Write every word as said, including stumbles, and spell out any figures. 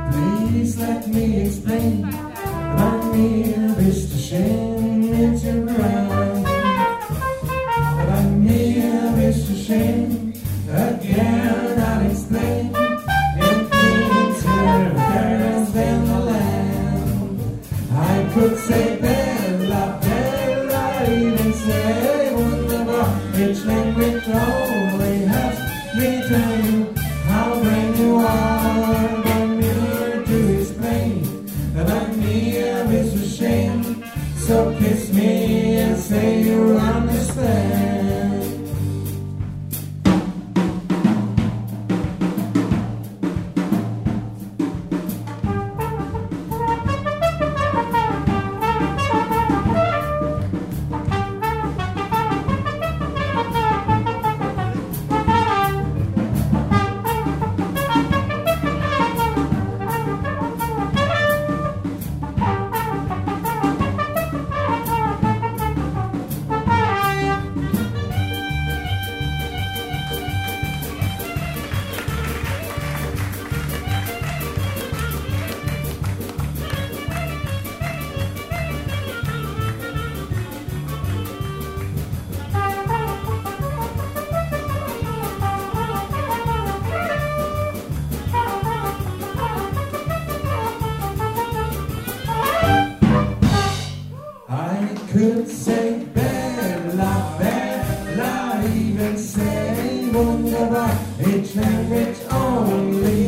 Please let me explain. Bei mir bist du schön mit dem Rhein. Bei mir bist du schön, again I'll explain. It means we're girls in the land. I could say Bella, Bella, even say wunderbar. Each language only has me tell you how brand you are. By me to explain. By me is a shame. So kiss me and say you understand. Could say Bella, Bella, even say wunderbar. Each language only